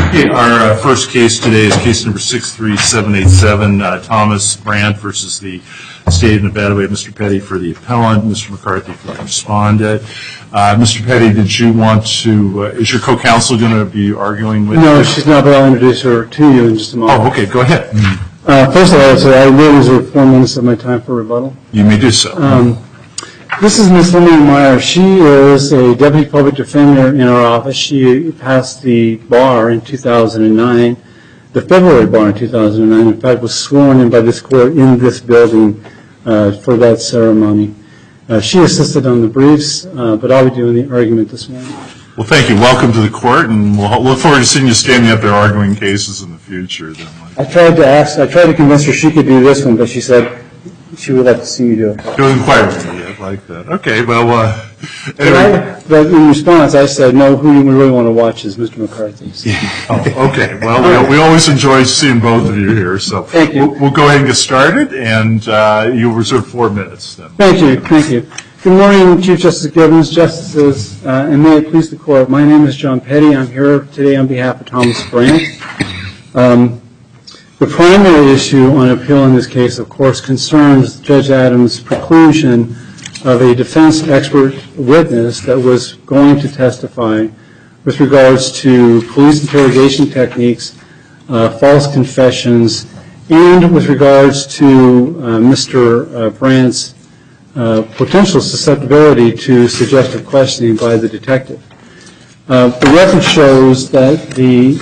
Okay, our first case today is case number 63787, Thomas Brandt versus the State of Nevada. We have Mr. Petty for the appellant, Mr. McCarthy for the respondent. Mr. Petty, did you want to, is your co-counsel going to be arguing with you? No, she's not, but I'll introduce her to you in just a moment. Oh, okay, go ahead. First of all, I will reserve 4 minutes of my time for rebuttal. You may do so. This is Ms. Lillian Meyer. She is a deputy public defender in our office. She passed the bar in 2009, the February bar in 2009. In fact, was sworn in by this court in this building for that ceremony. She assisted on the briefs, but I'll be doing the argument this morning. Well, thank you. Welcome to the court, and we'll look forward to seeing you standing up there arguing cases in the future. I tried to convince her she could do this one, but she said she would like to see me do it. Go inquire with me. I like that. Okay, well, anyway. But in response, I said, no, who you really want to watch is Mr. McCarthy. So. Oh, okay. Well, we always enjoy seeing both of you here. So thank you. We'll go ahead and get started, and you'll reserve 4 minutes then. Thank you. Thank you. Good morning, Chief Justice Gibbons, Justices, and may it please the Court. My name is John Petty. I'm here today on behalf of Thomas Brandt. The primary issue on appeal in this case, of course, concerns Judge Adams' preclusion of a defense expert witness that was going to testify with regards to police interrogation techniques, false confessions, and with regards to Mr. Brandt's potential susceptibility to suggestive questioning by the detective. The record shows that the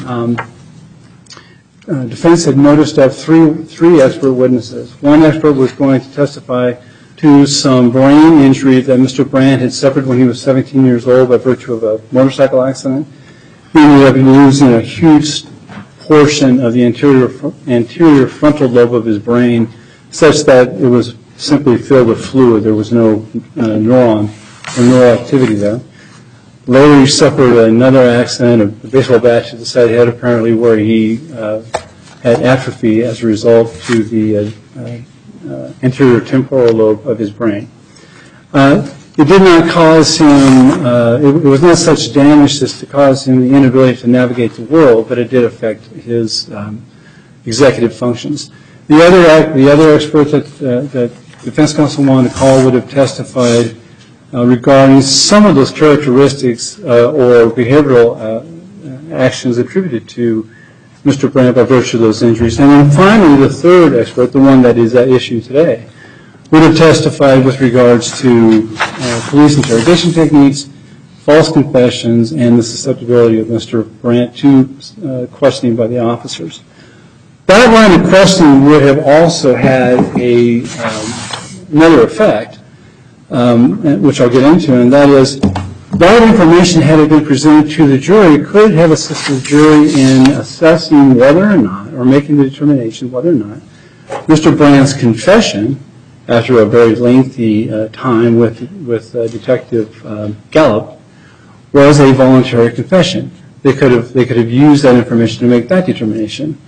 defense had noticed of three expert witnesses. One expert was going to testify to some brain injury that Mr. Brandt had suffered when he was 17 years old by virtue of a motorcycle accident. He ended up losing a huge portion of the anterior frontal lobe of his brain, such that it was simply filled with fluid. There was no neuron or neural activity there. Later, he suffered another accident, a baseball bat to the side of the head, apparently, where he had atrophy as a result to the anterior temporal lobe of his brain. It did not cause him, it was not such damage as to cause him the inability to navigate the world, but it did affect his executive functions. The other expert that defense counsel wanted to call would have testified regarding some of those characteristics or behavioral actions attributed to Mr. Brandt by virtue of those injuries. And then finally, the third expert, the one that is at issue today, would have testified with regards to police interrogation techniques, false confessions, and the susceptibility of Mr. Brandt to questioning by the officers. That line of questioning would have also had another effect, which I'll get into, and that is that information, had it been presented to the jury, could have assisted the jury in assessing whether or not, or making the determination whether or not, Mr. Brandt's confession, after a very lengthy time with Detective Gallup, was a voluntary confession. They could have used that information to make that determination.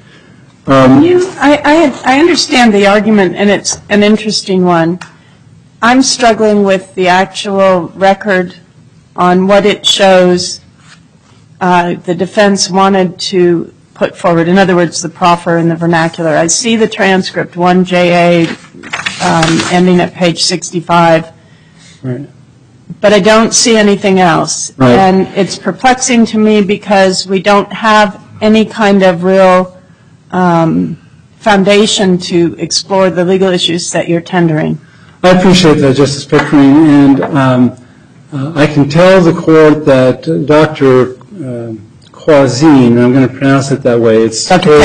I understand the argument, and it's an interesting one. I'm struggling with the actual record on what it shows the defense wanted to put forward. In other words, the proffer in the vernacular. I see the transcript, 1JA, ending at page 65. Right. But I don't see anything else. Right. And it's perplexing to me because we don't have any kind of real foundation to explore the legal issues that you're tendering. I appreciate that, Justice Pickering, and I can tell the court that Dr. Quazine, I'm going to pronounce it that way, it's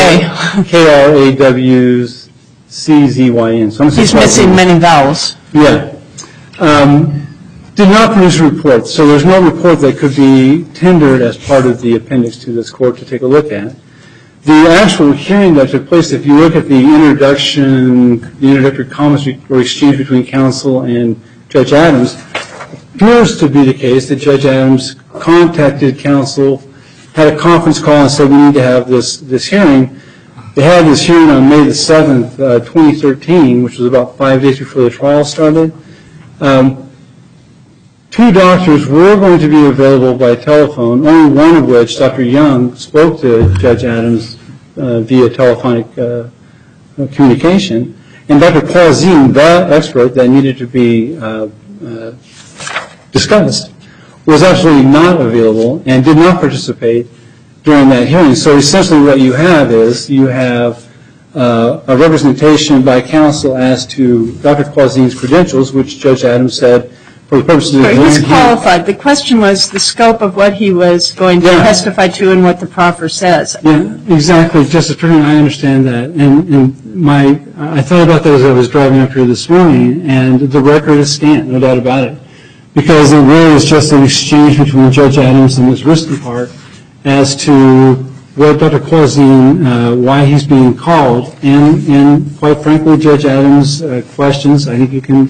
Krawczyn. So he's missing many vowels. Yeah. Did not produce a report, so there's no report that could be tendered as part of the appendix to this court to take a look at. The actual hearing that took place, if you look at the introductory comments or exchange between counsel and Judge Adams, appears to be the case that Judge Adams contacted counsel, had a conference call and said we need to have this hearing. They had this hearing on May the 7th, 2013, which was about 5 days before the trial started. To two doctors were going to be available by telephone, only one of which, Dr. Young, spoke to Judge Adams via telephonic communication. And Dr. Clausine, the expert that needed to be discussed, was absolutely not available and did not participate during that hearing. So essentially what you have is you have a representation by counsel as to Dr. Clausine's credentials, which Judge Adams said for the purposes of the hearing. He's qualified. The question was the scope of what he was going to testify to and what the proffer says. Yeah, exactly. Justice Turner, I understand that. And I thought about that as I was driving up here this morning, and the record is scant, no doubt about it. Because it really is just an exchange between Judge Adams and Ms. Ristenpart as to what Dr. Clausine, why he's being called, and quite frankly, Judge Adams' questions, I think you can,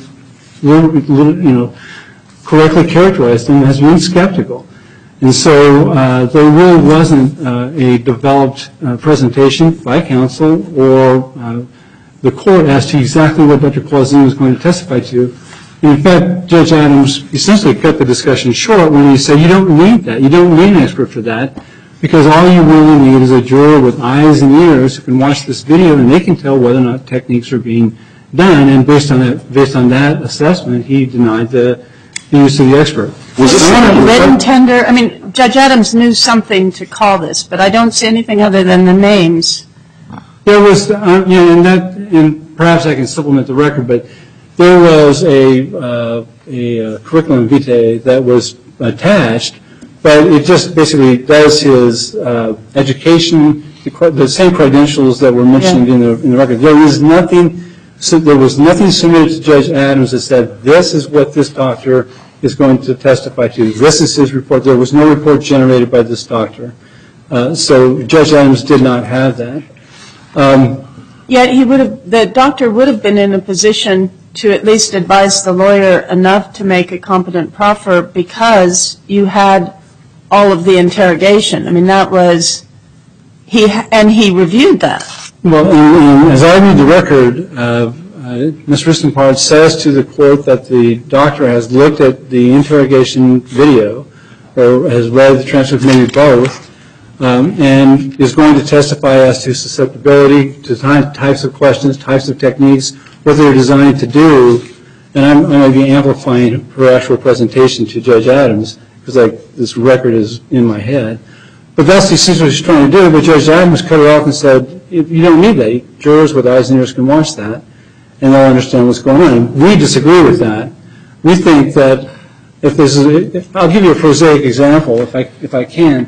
correctly characterize them as being skeptical. And so there really wasn't a developed presentation by counsel or the court as to exactly what Dr. Clausine was going to testify to. In fact, Judge Adams essentially cut the discussion short when he said, you don't need that. You don't need an expert for that, because all you really need is a juror with eyes and ears who can watch this video and they can tell whether or not techniques are being done. And based on that assessment, he denied the use of the expert. Was this a written tender? I mean, Judge Adams knew something to call this, but I don't see anything other than the names. There was, and perhaps I can supplement the record, but there was a curriculum vitae that was attached, but it just basically does his education, the same credentials that were mentioned in the record. There was nothing submitted to Judge Adams that said, this is what this doctor is going to testify to. This is his report. There was no report generated by this doctor. So Judge Adams did not have that. Yet the doctor would have been in a position to at least advise the lawyer enough to make a competent proffer because you had all of the interrogation. I mean, that was, he reviewed that. Well, and as I read the record, Ms. Ristenpart says to the court that the doctor has looked at the interrogation video, or has read the transcript, maybe both, and is going to testify as to susceptibility to types of questions, types of techniques, what they're designed to do. And I'm going to be amplifying her actual presentation to Judge Adams because this record is in my head. But that's essentially what she's trying to do. But Judge Adams cut her off and said, you don't need that. Jurors with eyes and ears can watch that, and they'll understand what's going on. We disagree with that. We think that if this is, I'll give you a prosaic example if I can.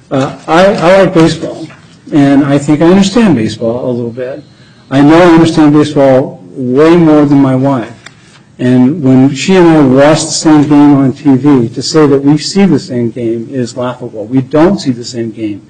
I like baseball, and I think I understand baseball a little bit. I know I understand baseball way more than my wife. And when she and I watch the same game on TV, to say that we see the same game is laughable. We don't see the same game.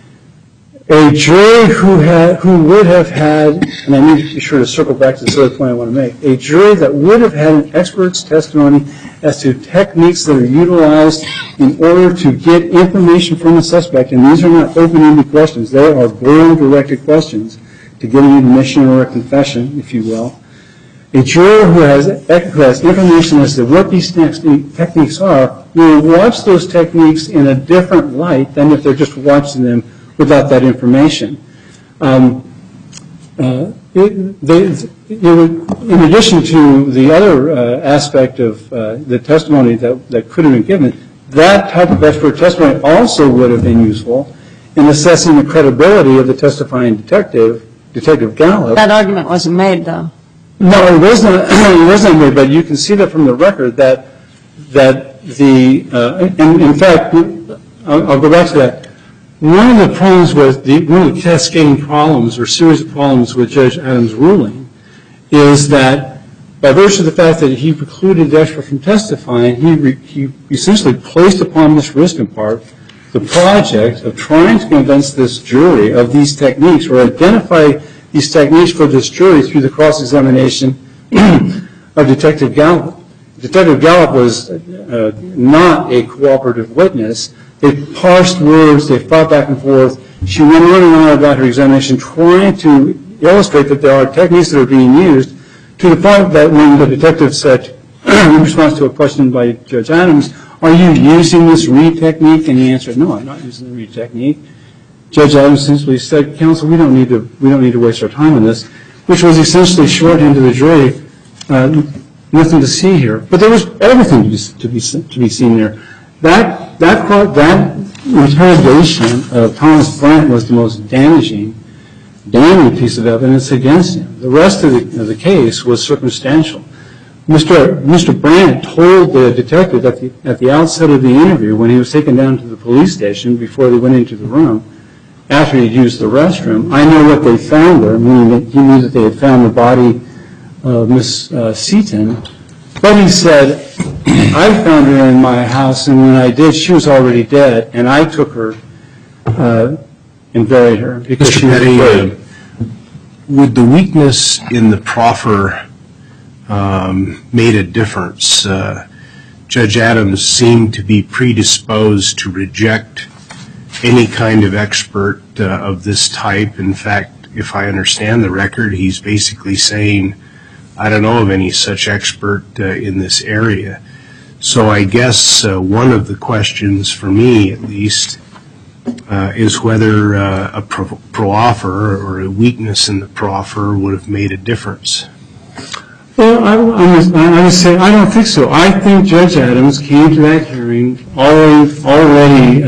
A jury who would have had, and I need to be sure to circle back to this other point I want to make, a jury that would have had an expert's testimony as to techniques that are utilized in order to get information from a suspect, and these are not open-ended questions. They are goal-directed questions to get an admission or a confession, if you will. A juror who has information as to what these techniques are will watch those techniques in a different light than if they're just watching them without that information. In addition to the other aspect of the testimony that could have been given, that type of expert testimony also would have been useful in assessing the credibility of the testifying Detective Gallup. That argument wasn't made, though. No, it wasn't made, but you can see that from the record that and in fact, I'll go back to that. One of the problems with one of the cascading problems or series of problems with Judge Adams' ruling is that by virtue of the fact that he precluded the expert from testifying, he essentially placed upon Ms. Ristenpart the project of trying to convince this jury of these techniques or identify these techniques for this jury through the cross-examination of Detective Gallup. Detective Gallup was not a cooperative witness. They parsed words. They fought back and forth. She went on and on about her examination trying to illustrate that there are techniques that are being used to the point that when the detective said, in response to a question by Judge Adams, are you using this Reed technique? And he answered, no, I'm not using the Reed technique. Judge Adams simply said, counsel, we don't need to waste our time on this, which was essentially shorthand to the jury, nothing to see here. But there was everything to be seen there. That interrogation of Thomas Brandt was the most damning piece of evidence against him. The rest of the case was circumstantial. Mr. Brandt told the detective at the outset of the interview, when he was taken down to the police station before they went into the room, after he'd used the restroom, I know what they found there, meaning that he knew that they had found the body of Miss Seaton. But he said, I found her in my house, and when I did, she was already dead, and I took her and buried her because she was afraid. Would the weakness in the proffer made a difference? Judge Adams seemed to be predisposed to reject any kind of expert of this type. In fact, if I understand the record, he's basically saying, I don't know of any such expert in this area. So I guess one of the questions for me, at least, is whether a proffer or a weakness in the proffer would have made a difference. Well, I would say I don't think so. I think Judge Adams came to that hearing already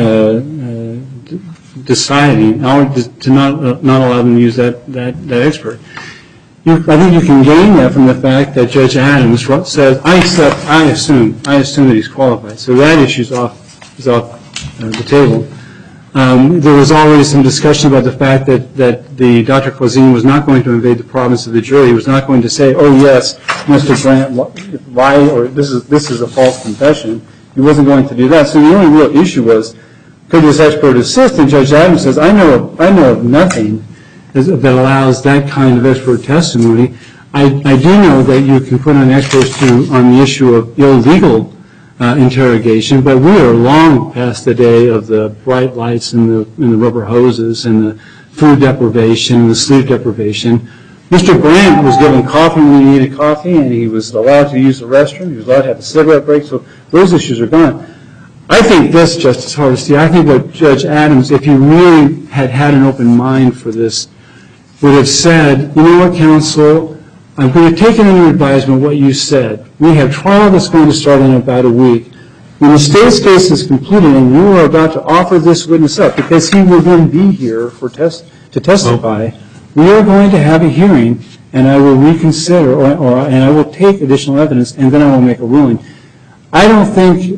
deciding to not allow them to use that expert. I think you can gain that from the fact that Judge Adams says, I assume that he's qualified. So that issue is off the table. There was already some discussion about the fact that the Dr. Cuisine was not going to invade the province of the jury. He was not going to say, oh yes, Mr. Brandt, why, or this is a false confession. He wasn't going to do that. So the only real issue was, could this expert assist? And Judge Adams says, I know of nothing that allows that kind of expert testimony. I do know that you can put on experts on the issue of illegal interrogation, but we are long past the day of the bright lights and the rubber hoses and the food deprivation and the sleep deprivation. Mr. Brandt was given coffee when he needed coffee, and he was allowed to use the restroom. He was allowed to have a cigarette break, so those issues are gone. I think this, Justice Hardesty, I think that Judge Adams, if he really had an open mind for this, would have said, you know what, counsel, I'm going to take it under advisement what you said. We have trial that's going to start in about a week. When the state's case is completed and you are about to offer this witness up, because he will then be here to testify, we are going to have a hearing, and I will reconsider, and I will take additional evidence, and then I will make a ruling. I think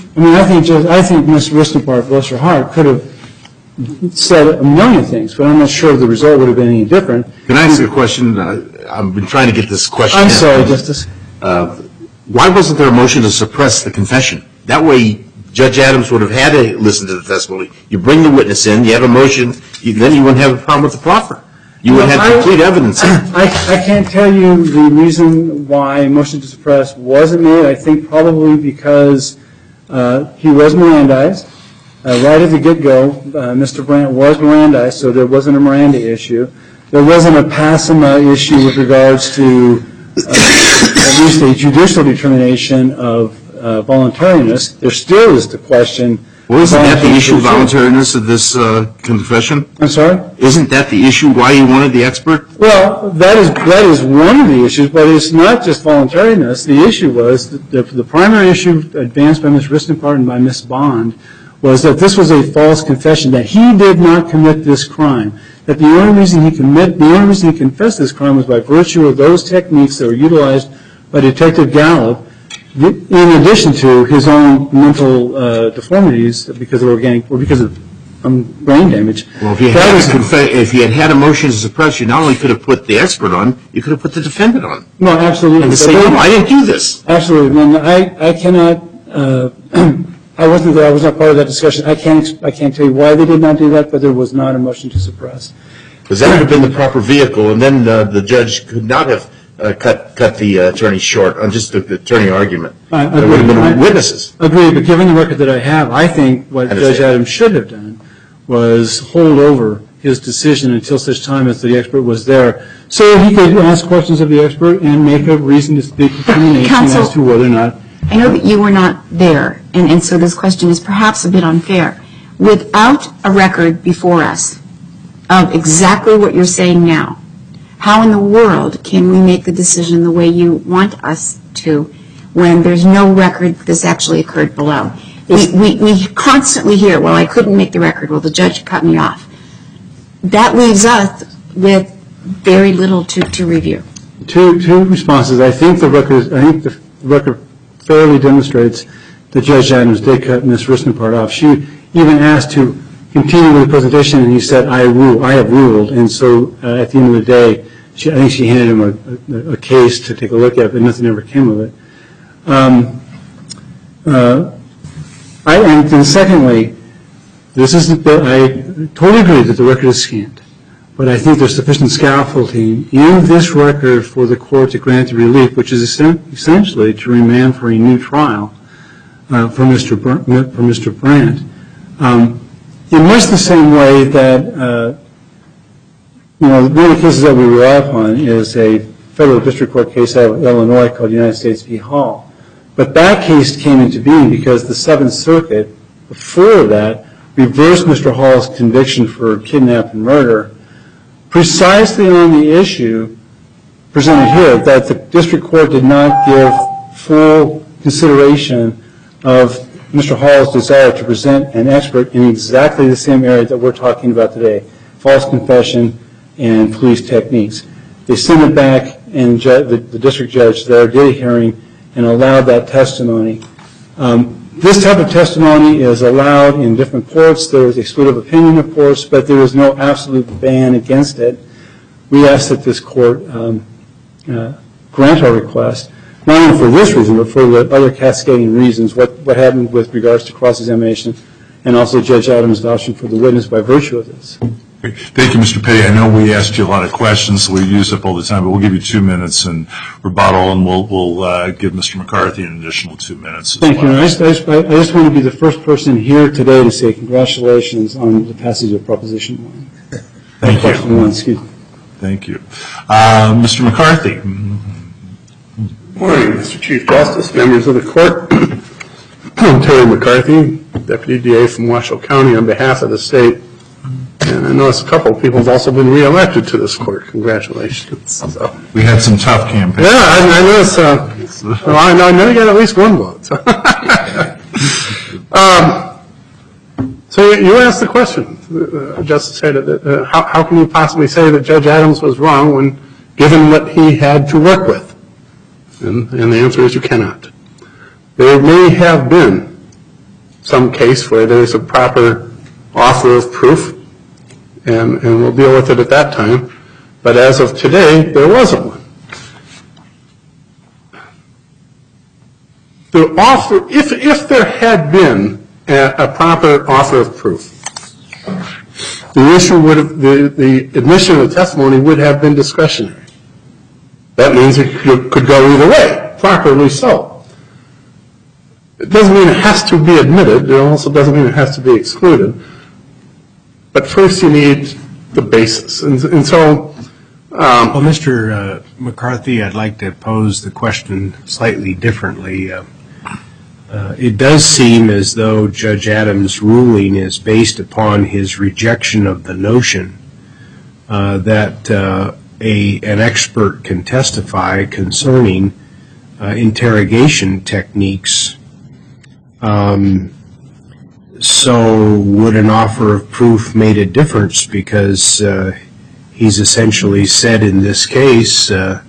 Ms. Ristenpark, bless her heart, could have said a million things, but I'm not sure the result would have been any different. Can I ask you a question? I've been trying to get this question. I'm sorry, Justice. Why wasn't there a motion to suppress the confession? That way, Judge Adams would have had to listen to the testimony. You bring the witness in, you have a motion, then you wouldn't have a problem with the proffer. You would have complete evidence. I can't tell you the reason why a motion to suppress wasn't made. I think probably because he was Mirandized. Right at the get-go, Mr. Brandt was Mirandized, so there wasn't a Miranda issue. There wasn't a PASMA issue with regards to at least a judicial determination of voluntariness. There still is the question. Well, isn't that the issue, voluntariness of this confession? I'm sorry? Isn't that the issue, why you wanted the expert? Well, that is one of the issues, but it's not just voluntariness. The issue was, the primary issue advanced by Ms. Ristenpark and by Ms. Bond was that this was a false confession, that he did not commit this crime, that the only reason he confessed this crime was by virtue of those techniques that were utilized by Detective Gallup, in addition to his own mental deformities because of organic or because of brain damage. Well, if he had had a motion to suppress, you not only could have put the expert on, you could have put the defendant on. No, absolutely. And say, no, I didn't do this. Absolutely. I cannot. I wasn't there. I was not part of that discussion. I can't tell you why they did not do that, but there was not a motion to suppress. Because that would have been the proper vehicle, and then the judge could not have cut the attorney short on just the attorney argument. There would have been witnesses. Agreed, but given the record that I have, I think what Judge Adams should have done was hold over his decision until such time as the expert was there, So he could ask questions of the expert and make a reasoned determination Counsel, as to whether or not. I know that you were not there, and so this question is perhaps a bit unfair. Without a record before us of exactly what you're saying now, how in the world can we make the decision the way you want us to when there's no record that this actually occurred below? We constantly hear, well, I couldn't make the record, well, the judge cut me off. That leaves us with very little to review. Two responses. I think the record fairly demonstrates that Judge Adams did cut Ms. Rissenpart off. She even asked to continue with the presentation, and he said, I have ruled. And so at the end of the day, I think she handed him a case to take a look at, but nothing ever came of it. And then secondly, I totally agree that the record is scant, but I think there's sufficient scaffolding in this record for the court to grant the relief, which is essentially to remand for a new trial for Mr. Brandt. In much the same way that, one of the cases that we rely upon is a federal district court case out of Illinois called United States v. Hall. But that case came into being because the Seventh Circuit, before that, reversed Mr. Hall's conviction for kidnap and murder precisely on the issue presented here, that the district court did not give full consideration of Mr. Hall's desire to present an expert in exactly the same area that we're talking about today, false confession and police techniques. They sent it back, and the district judge there did a hearing and allowed that testimony. This type of testimony is allowed in different courts. There is a split of opinion, of course, but there is no absolute ban against it. We ask that this court grant our request, not only for this reason, but for the other cascading reasons, what happened with regards to cross-examination, and also Judge Adams' adoption for the witness by virtue of this. Thank you, Mr. Petty. I know we asked you a lot of questions, so we use up all the time, but we'll give you 2 minutes in rebuttal, and we'll give Mr. McCarthy an additional 2 minutes. Thank you. I just want to be the first person here today to say congratulations on the passage of Proposition 1. Thank you. Question 1, excuse me. Thank you. Mr. McCarthy. Good morning, Mr. Chief Justice, members of the court. I'm Terry McCarthy, Deputy DA from Washoe County on behalf of the state. And I notice a couple of people have also been reelected to this court. Congratulations. So. We had some tough campaigns. Yeah, I noticed. Well, I know you got at least one vote. So you asked the question, Justice Hayden, how can you possibly say that Judge Adams was wrong when given what he had to work with? And the answer is you cannot. There may have been some case where there's a proper offer of proof, and we'll deal with it at that time. But as of today, there wasn't one. The offer, if there had been a proper offer of proof, the issue would have, the admission of the testimony would have been discretionary. That means it could go either way, properly so. It doesn't mean it has to be admitted. It also doesn't mean it has to be excluded. But first you need the basis. And so... well, Mr. McCarthy, I'd like to pose the question slightly differently. It does seem as though Judge Adams' ruling is based upon his rejection of the notion that an expert can testify concerning interrogation techniques. So would an offer of proof made a difference, because he's essentially said in this case,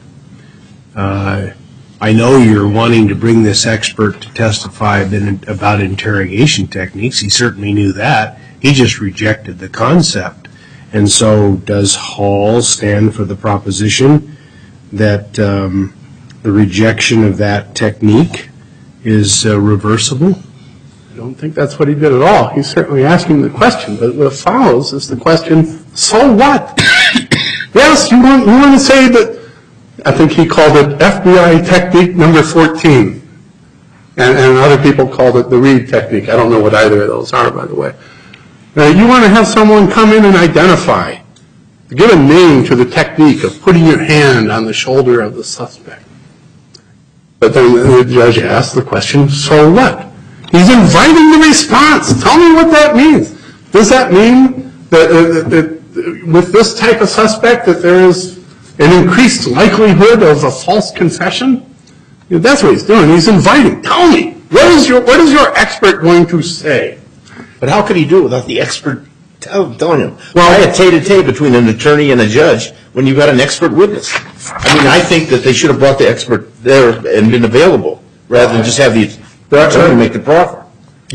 I know you're wanting to bring this expert to testify about interrogation techniques. He certainly knew that. He just rejected the concept. And so does Hall stand for the proposition that the rejection of that technique is reversible? I don't think that's what he did at all. He's certainly asking the question, but what follows is the question, so what? Yes, you want to say that, I think he called it FBI technique number 14, and other people called it the Reed technique. I don't know what either of those are, by the way. Now, you want to have someone come in and identify to give a name to the technique of putting your hand on the shoulder of the suspect. But then the judge asked the question, so what? He's inviting the response. Tell me what that means. Does that mean that with this type of suspect that there is an increased likelihood of a false confession? That's what he's doing. He's inviting. Tell me, what is your expert going to say? But how could he do it without the expert telling him? Well, I had tete-a-tete between an attorney and a judge when you've got an expert witness. I mean, I think that they should have brought the expert there and been available rather than just have the attorney make the proffer.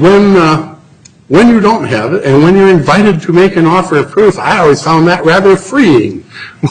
When you don't have it, and when you're invited to make an offer of proof, I always found that rather freeing.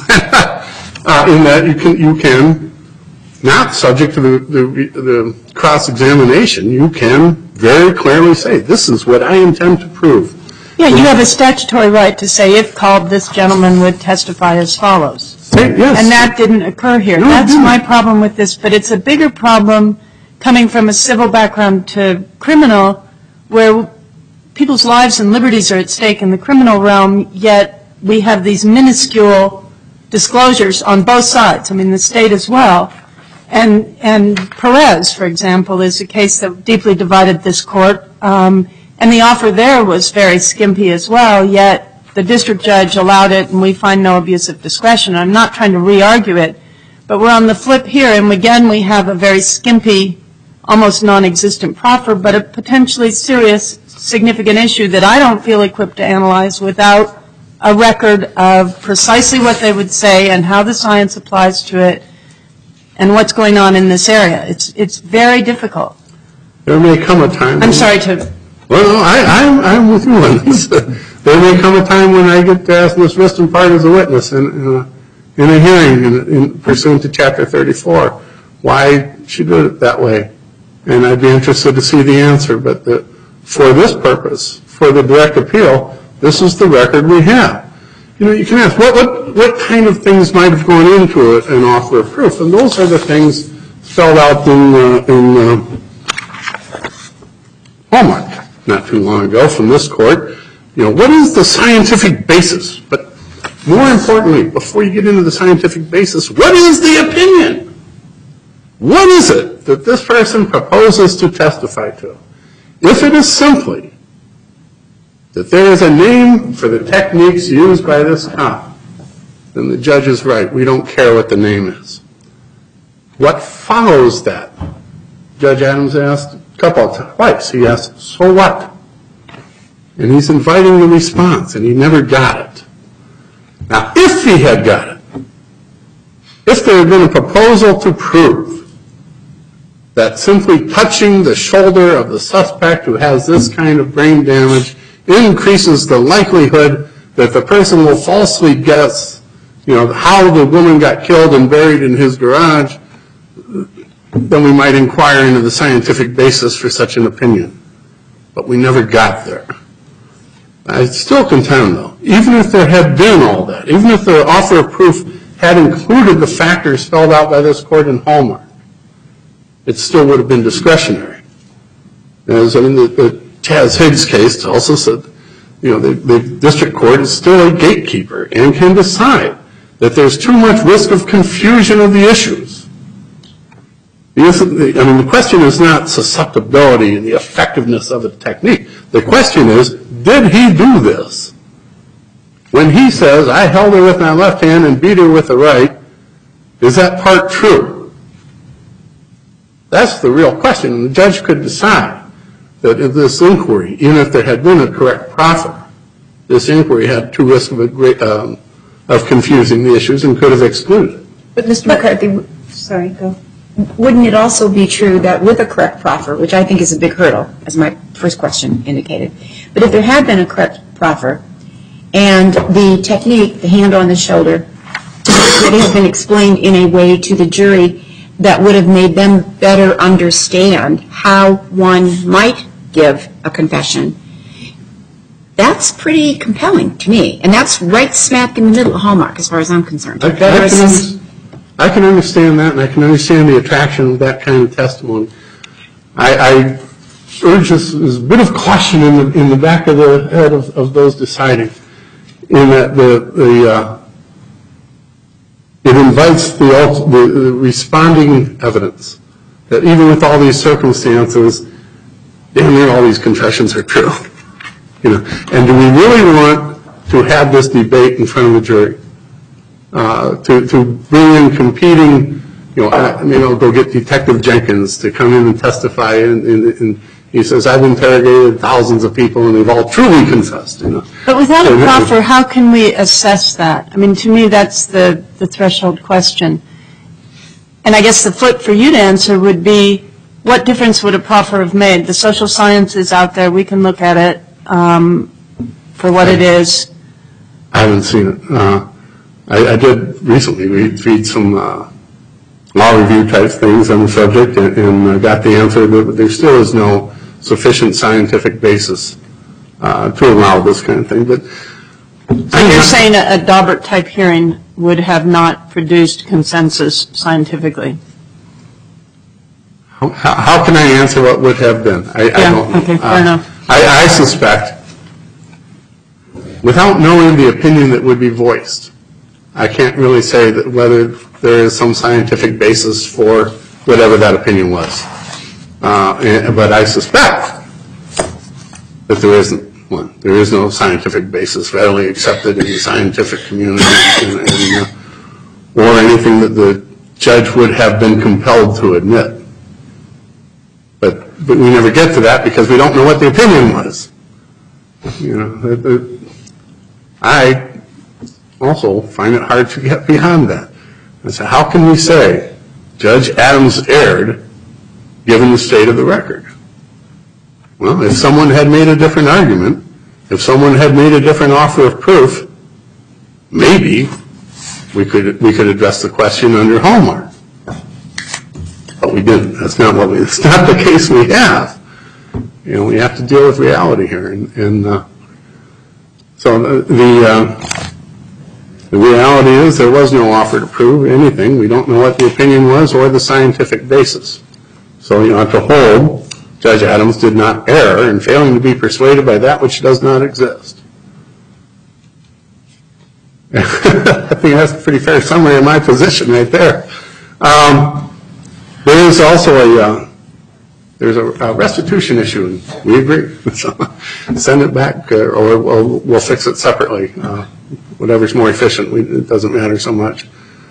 In that you can, not subject to the cross-examination, you can very clearly say, this is what I intend to prove. Yeah, you have a statutory right to say, if called, this gentleman would testify as follows. Yes. And that didn't occur here. No, That's it didn't. my problem with this, but it's a bigger problem coming from a civil background to criminal, where people's lives and liberties are at stake in the criminal realm, yet we have these minuscule disclosures on both sides, I mean, the state as well. And Perez, for example, is a case that deeply divided this court, and the offer there was very skimpy as well, yet the district judge allowed it, and we find no abuse of discretion. I'm not trying to re-argue it, but we're on the flip here, and again, we have a very skimpy, almost non-existent proffer, but a potentially serious, significant issue that I don't feel equipped to analyze without a record of precisely what they would say and how the science applies to it and what's going on in this area. It's very difficult. There may come a time. I'm sorry to... Well, no, I'm with you on this. There may come a time when I get to ask Ms. Ristenpart as a witness in a hearing pursuant to Chapter 34 why she did it that way. And I'd be interested to see the answer. But for this purpose, for the direct appeal, this is the record we have. You know, you can ask, what kind of things might have gone into it, an offer of proof? And those are the things spelled out in Hallmark not too long ago from this court. You know, what is the scientific basis? But more importantly, before you get into the scientific basis, what is the opinion? What is it that this person proposes to testify to? If it is simply that there is a name for the techniques used by this cop, then the judge is right. We don't care what the name is. What follows that? Judge Adams asked twice. He asked, so what? And he's inviting the response, and he never got it. Now, if he had got it, if there had been a proposal to prove that simply touching the shoulder of the suspect who has this kind of brain damage increases the likelihood that the person will falsely guess, you know, how the woman got killed and buried in his garage, then we might inquire into the scientific basis for such an opinion. But we never got there. I still contend, though, even if there had been all that, even if the offer of proof had included the factors spelled out by this court in Hallmark, it still would have been discretionary. As I mean, the Chaz Higgs case also said, you know, the district court is still a gatekeeper and can decide that there's too much risk of confusion of the issues. I mean, the question is not susceptibility and the effectiveness of a technique. The question is, did he do this? When he says, I held her with my left hand and beat her with the right, is that part true? That's the real question. And the judge could decide that if this inquiry, even if there had been a correct proffer, this inquiry had too risk of confusing the issues and could have excluded it. But Mr. McCarthy, sorry, go. Wouldn't it also be true that with a correct proffer, which I think is a big hurdle, as my first question indicated, but if there had been a correct proffer and the technique, the hand on the shoulder, would have been explained in a way to the jury that would have made them better understand how one might give a confession, that's pretty compelling to me. And that's right smack in the middle of Hallmark, as far as I'm concerned. I can understand that, and I can understand the attraction of that kind of testimony. I urge this as a bit of caution in the back of the head of those deciding, in that it invites the responding evidence that even with all these circumstances, damn near all these confessions are true. And do we really want to have this debate in front of the jury? To bring in competing, go get Detective Jenkins to come in and testify, and he says, I've interrogated thousands of people and they've all truly confessed. But without a proffer, how can we assess that? I mean, to me, that's the threshold question. And I guess the flip for you to answer would be, what difference would a proffer have made? The social sciences out there, we can look at it for what it is. I haven't seen it. I did recently read some law review type things on the subject and got the answer that there still is no sufficient scientific basis to allow this kind of thing. But so you're saying a Daubert type hearing would have not produced consensus scientifically? How can I answer what would have been? I don't know. Okay, fair enough. I suspect, without knowing the opinion that would be voiced, I can't really say that whether there is some scientific basis for whatever that opinion was. But I suspect that there isn't one. There is no scientific basis readily accepted in the scientific community or anything that the judge would have been compelled to admit. But we never get to that because we don't know what the opinion was. I also find it hard to get beyond that. And so how can we say Judge Adams erred given the state of the record? Well, if someone had made a different argument, if someone had made a different offer of proof, maybe we could address the question under Hallmark. But we didn't. That's not the case we have. We have to deal with reality here. So the reality is there was no offer to prove anything. We don't know what the opinion was or the scientific basis. So, to hold, Judge Adams did not err in failing to be persuaded by that which does not exist. I think that's a pretty fair summary of my position right there. There is also a restitution issue, and we agree. So send it back, or we'll fix it separately. Whatever's more efficient, it doesn't matter so much.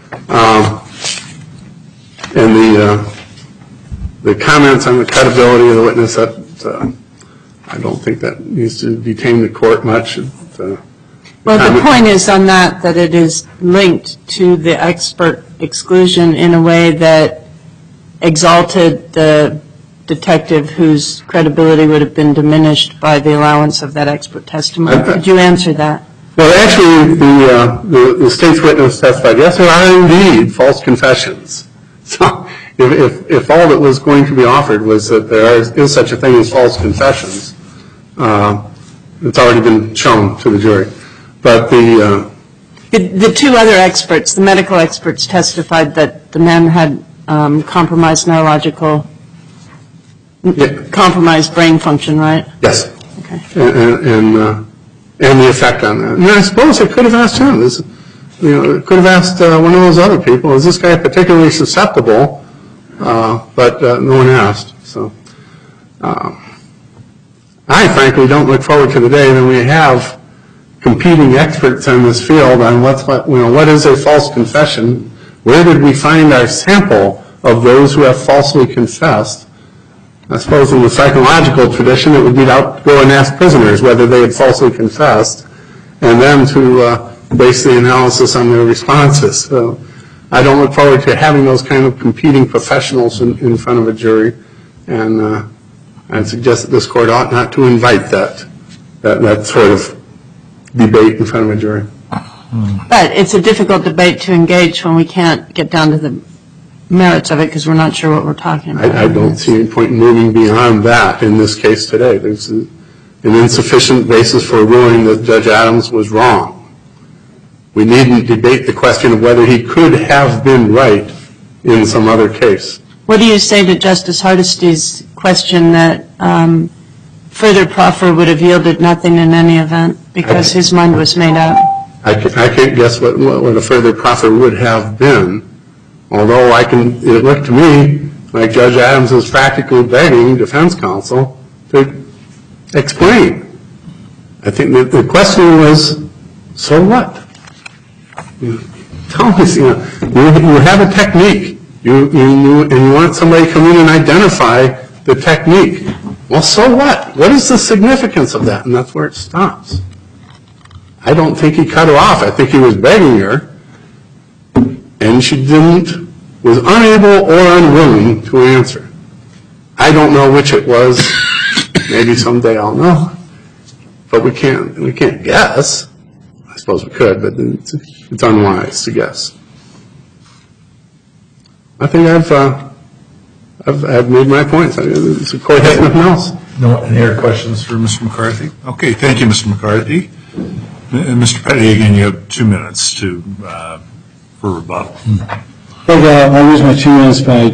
And the comments on the credibility of the witness, I don't think that needs to detain the court much. Well, the point is on that it is linked to the expert exclusion in a way that exalted the detective whose credibility would have been diminished by the allowance of that expert testimony. Could you answer that? Well, actually, the state's witness testified, yes, there are indeed false confessions. So if all that was going to be offered was that there is such a thing as false confessions, it's already been shown to the jury. But the two other experts, the medical experts, testified that the man had compromised neurological, compromised brain function, right? Yes. Okay. And the effect on that. And I suppose it could have asked him. It could have asked one of those other people, is this guy particularly susceptible? But no one asked. So I frankly don't look forward to the day that we have competing experts in this field on what is a false confession. Where did we find our sample of those who have falsely confessed? I suppose in the psychological tradition it would be to go and ask prisoners whether they had falsely confessed and then to base the analysis on their responses. So I don't look forward to having those kind of competing professionals in front of a jury, and I'd suggest that this court ought not to invite that sort of debate in front of a jury. But it's a difficult debate to engage when we can't get down to the merits of it because we're not sure what we're talking about. I don't see any point in moving beyond that in this case today. There's an insufficient basis for ruling that Judge Adams was wrong. We needn't debate the question of whether he could have been right in some other case. What do you say to Justice Hardesty's question that further proffer would have yielded nothing in any event because his mind was made up? I can't guess what a further proffer would have been, although it looked to me like Judge Adams was practically begging defense counsel to explain. I think the question was, so what? Tell us, you have a technique, and you want somebody to come in and identify the technique. Well, so what? What is the significance of that? And that's where it stops. I don't think he cut her off. I think he was begging her, and she was unable or unwilling to answer. I don't know which it was. Maybe someday I'll know. But we can't guess. I suppose we could, but it's unwise to guess. I think I've made my points. The court has nothing else. No, any other questions for Mr. McCarthy? Okay, thank you, Mr. McCarthy. And Mr. Petty, again, you have 2 minutes for rebuttal. I'll use my 2 minutes by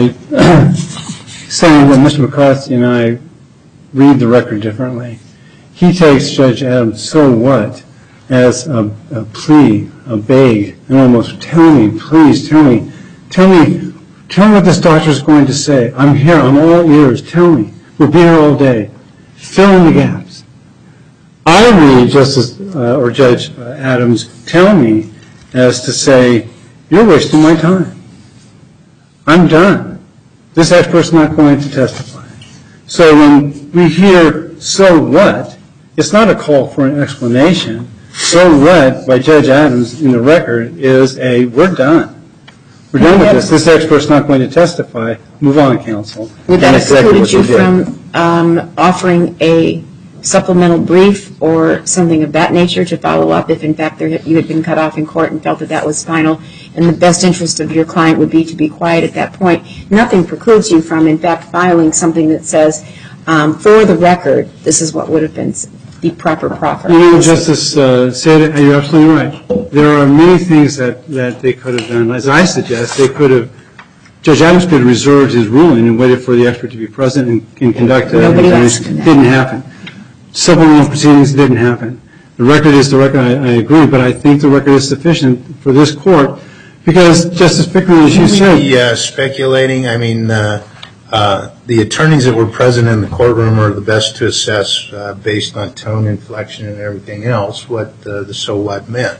saying that Mr. McCarthy and I read the record differently. He takes Judge Adams' so what as a plea, a beg, and almost tell me, please, tell me what this doctor is going to say. I'm here, I'm all ears, tell me. We'll be here all day. Fill in the gaps. I read Judge Adams tell me as to say, you're wasting my time. I'm done. This expert's not going to testify. So when we hear so what, it's not a call for an explanation. So what by Judge Adams in the record is we're done. We're done with this. This expert's not going to testify. Move on, counsel. Would that have precluded you from offering a supplemental brief or something of that nature to follow up if, in fact, you had been cut off in court and felt that was final, and the best interest of your client would be to be quiet at that point? Nothing precludes you from, in fact, filing something that says, for the record, this is what would have been the proper proffer. You know, Justice said, you're absolutely right. There are many things that they could have done. As I suggest, Judge Adams could have reserved his ruling and waited for the expert to be present and conduct it. Nobody asked him that. Didn't happen. Supplemental proceedings didn't happen. The record is the record. I agree, but I think the record is sufficient for this court because, Justice Pickering, as you said. Speculating, I mean, the attorneys that were present in the courtroom are the best to assess, based on tone, inflection, and everything else, what the so what meant.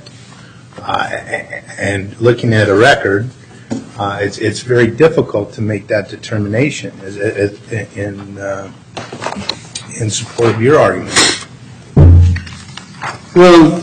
And looking at a record, it's very difficult to make that determination in support of your argument. Well,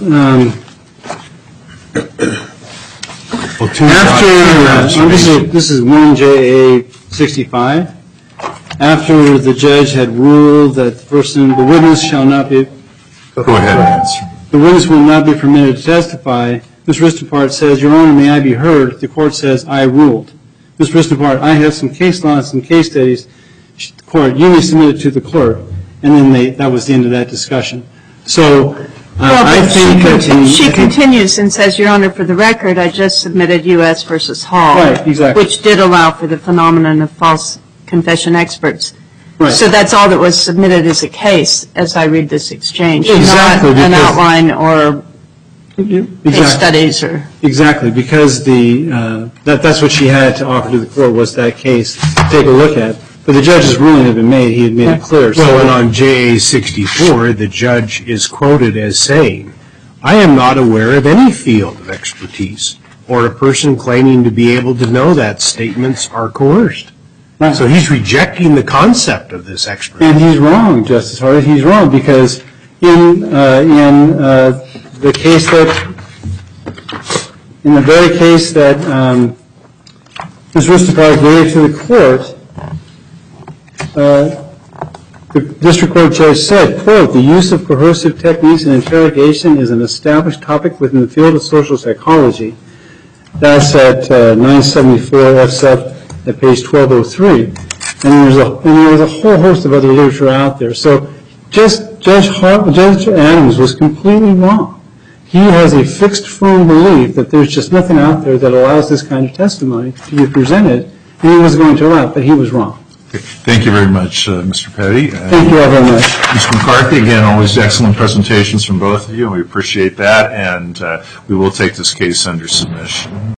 this is 1JA65. After the judge had ruled that the witness shall not be. Go ahead. The witness will not be permitted to testify. Ms. Ristopart says, Your Honor, may I be heard? The court says, I ruled. Ms. Ristopart, I have some case law and some case studies. Court, you may submit it to the clerk. And then that was the end of that discussion. So I think that she continues and says, Your Honor, for the record, I just submitted U.S. versus Hall, right, exactly, which did allow for the phenomenon of false confession experts. Right. So that's all that was submitted as a case, as I read this exchange, exactly, not an outline or case studies or. Exactly, because that's what she had to offer to the court was that case to take a look at. But the judge's ruling had been made. He had made it clear. Well, and on JA64, the judge is quoted as saying, I am not aware of any field of expertise or a person claiming to be able to know that statements are coerced. Right. So he's rejecting the concept of this expertise. And he's wrong, Justice Hardy. He's wrong because in the case in the very case that Ms. Ristopart gave to the court, the district court judge said, quote, the use of coercive techniques in interrogation is an established topic within the field of social psychology. That's at 974 F-sub at page 1203. And there's a whole host of other literature out there. So Judge Adams was completely wrong. He has a fixed, firm belief that there's just nothing out there that allows this kind of testimony to be presented, and he was going to allow it, but he was wrong. Thank you very much, Mr. Petty. Thank you all very much. Mr. McCarthy, again, always excellent presentations from both of you, and we appreciate that, and we will take this case under submission.